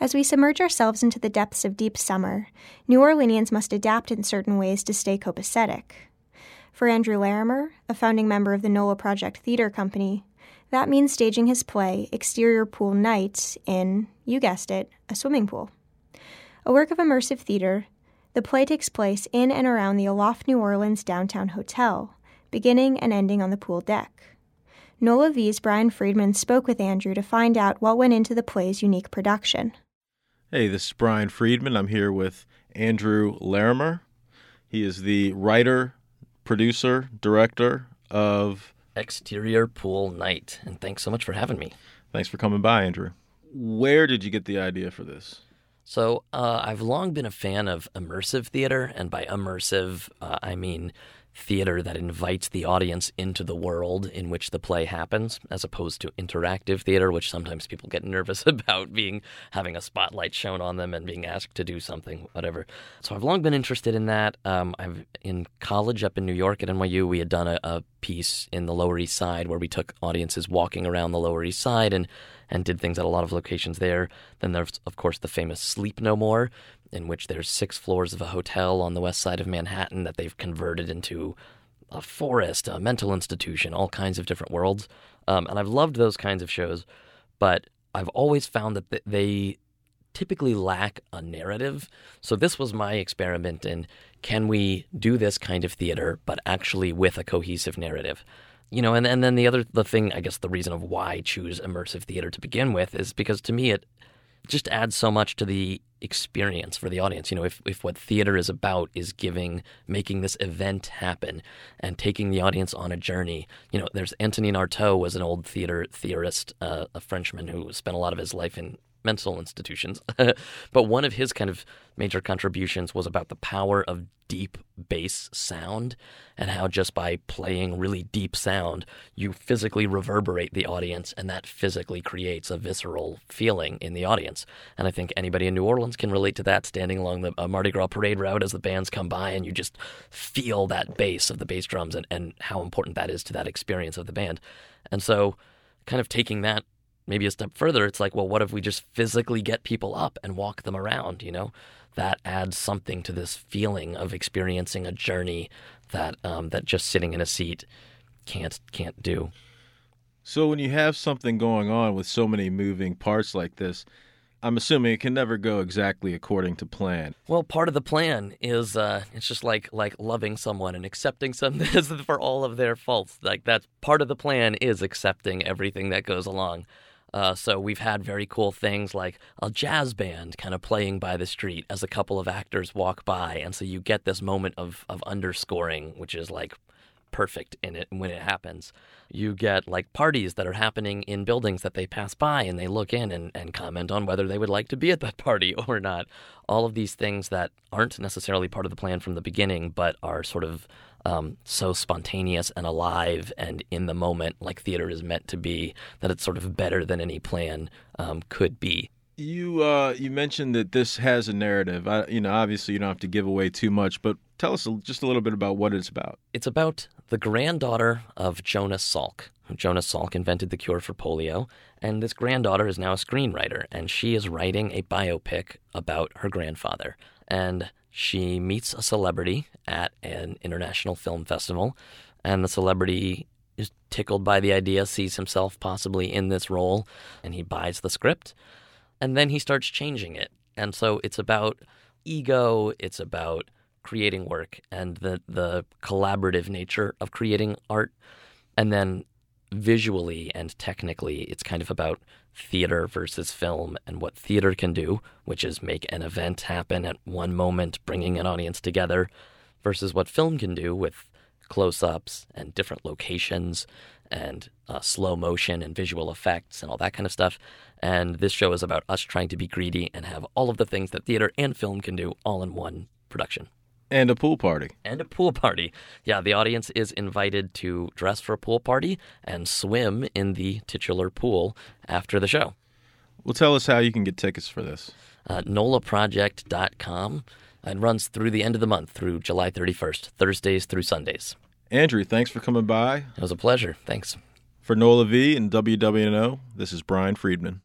As we submerge ourselves into the depths of deep summer, New Orleanians must adapt in certain ways to stay copacetic. For Andrew Larimer, a founding member of the NOLA Project Theater Company, that means staging his play Exterior Pool Nights in, you guessed it, a swimming pool. A work of immersive theater, the play takes place in and around the Aloft New Orleans downtown hotel, beginning and ending on the pool deck. NOLA V's Brian Friedman spoke with Andrew to find out what went into the play's unique production. Hey, this is Brian Friedman. I'm here with Andrew Larimer. He is the writer, producer, director of Exterior Pool Night, and thanks so much for having me. Thanks for coming by, Andrew. Where did you get the idea for this? So I've long been a fan of immersive theater, and by immersive, I mean theater that invites the audience into the world in which the play happens, as opposed to interactive theater, which sometimes people get nervous about having a spotlight shown on them and being asked to do something, whatever. So I've long been interested in that. In college up in New York at NYU, we had done a piece in the Lower East Side where we took audiences walking around the Lower East Side and did things at a lot of locations there. Then there's, of course, the famous Sleep No More, in which there's 6 floors of a hotel on the west side of Manhattan that they've converted into a forest, a mental institution, all kinds of different worlds. And I've loved those kinds of shows, but I've always found that they typically lack a narrative. So this was my experiment in, can we do this kind of theater, but actually with a cohesive narrative? You know, and then the thing, I guess the reason of why I choose immersive theater to begin with is because to me it just adds so much to the experience for the audience. You know, if what theater is about is making this event happen and taking the audience on a journey. You know, there's Antonin Artaud was an old theater theorist, a Frenchman who spent a lot of his life in mental institutions. But one of his kind of major contributions was about the power of deep bass sound and how just by playing really deep sound, you physically reverberate the audience, and that physically creates a visceral feeling in the audience. And I think anybody in New Orleans can relate to that, standing along the Mardi Gras parade route as the bands come by, and you just feel that bass of the bass drums and how important that is to that experience of the band. And so kind of taking that maybe a step further, it's like, well, what if we just physically get people up and walk them around, you know? That adds something to this feeling of experiencing a journey that just sitting in a seat can't do. So when you have something going on with so many moving parts like this, I'm assuming it can never go exactly according to plan. Well, part of the plan is it's just like loving someone and accepting something for all of their faults. Like that's part of the plan is accepting everything that goes along. So we've had very cool things like a jazz band kind of playing by the street as a couple of actors walk by. And so you get this moment of underscoring, which is like perfect in it when it happens. You get like parties that are happening in buildings that they pass by and they look in and comment on whether they would like to be at that party or not. All of these things that aren't necessarily part of the plan from the beginning, but are sort of so spontaneous and alive and in the moment, like theater is meant to be, that it's sort of better than any plan could be. You mentioned that this has a narrative. Obviously you don't have to give away too much, but tell us just a little bit about what it's about. It's about the granddaughter of Jonas Salk. Jonas Salk invented the cure for polio, and this granddaughter is now a screenwriter, and she is writing a biopic about her grandfather. And she meets a celebrity at an international film festival, and the celebrity is tickled by the idea, sees himself possibly in this role, and he buys the script, and then he starts changing it. And so it's about ego, it's about creating work and the collaborative nature of creating art. And then visually and technically, it's kind of about theater versus film and what theater can do, which is make an event happen at one moment, bringing an audience together, versus what film can do with close-ups and different locations and slow motion and visual effects and all that kind of stuff. And this show is about us trying to be greedy and have all of the things that theater and film can do all in one production. And a pool party. And a pool party. Yeah, the audience is invited to dress for a pool party and swim in the titular pool after the show. Well, tell us how you can get tickets for this. NOLAproject.com. It runs through the end of the month, through July 31st, Thursdays through Sundays. Andrew, thanks for coming by. It was a pleasure. Thanks. For NOLA V and WWNO, this is Brian Friedman.